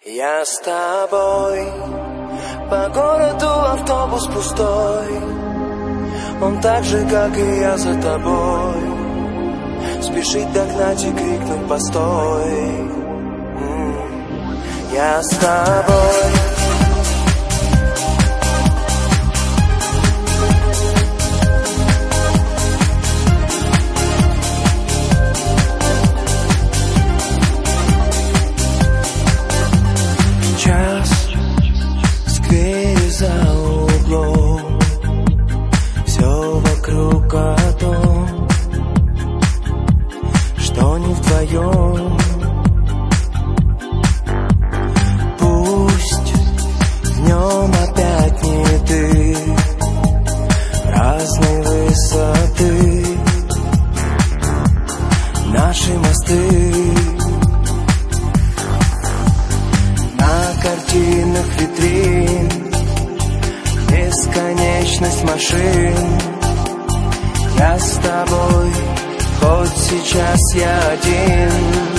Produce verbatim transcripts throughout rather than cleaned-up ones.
Я с тобой, по городу автобус пустой, он так же, как и я, за тобой. Спешить догнать и крикнуть постой. Я с тобой. Час сквере за углом, все вокруг о том, что не вдвоем. Пусть днем опять не ты, разной высоты наши мосты. Картинных витрин, бесконечность машин. Я с тобой, хоть сейчас я один.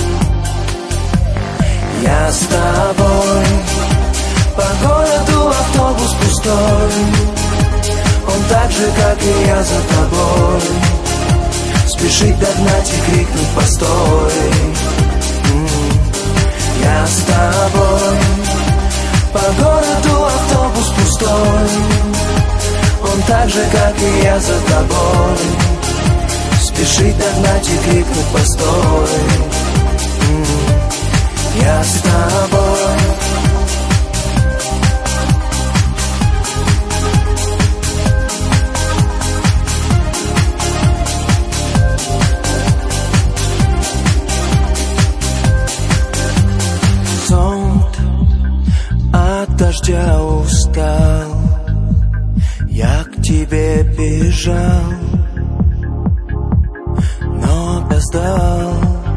Я с тобой, по городу автобус пустой, он так же, как и я, за тобой. Спешить догнать и крикнуть постой. Я с тобой, по городу автобус пустой, он так же, как и я, за тобой. Спешить догнать и крикнуть постой. Я с тобой. От дождя устал, я к тебе бежал, но опоздал.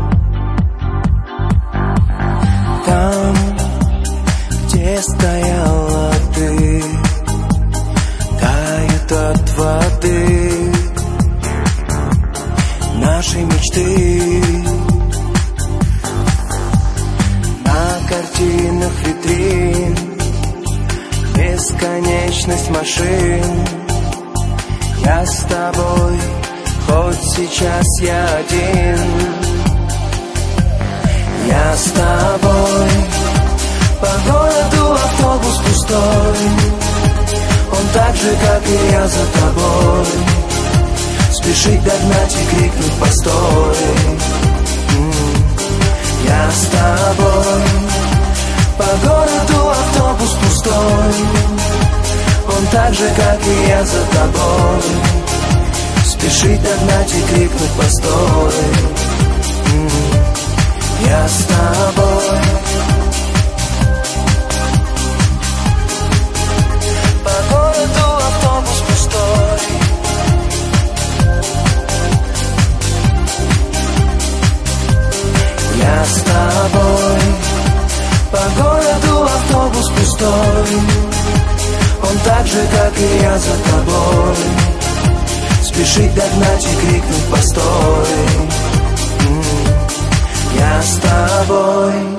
Там, где стояла ты, тает от воды наши мечты. На картинах витрин, бесконечность машин. Я с тобой, хоть сейчас я один. Я с тобой, по городу автобус пустой, он так же, как и я, за тобой. Спешить догнать и крикнуть постой. Я с тобой, по городу автобус пустой, он так же, как и я, за тобой. Спешить догнать и крикнуть постой. Я с тобой, по городу автобус пустой. Я с тобой, по городу автобус пустой, он так же, как и я, за тобой. Спешить догнать и крикнуть постой. Я с тобой.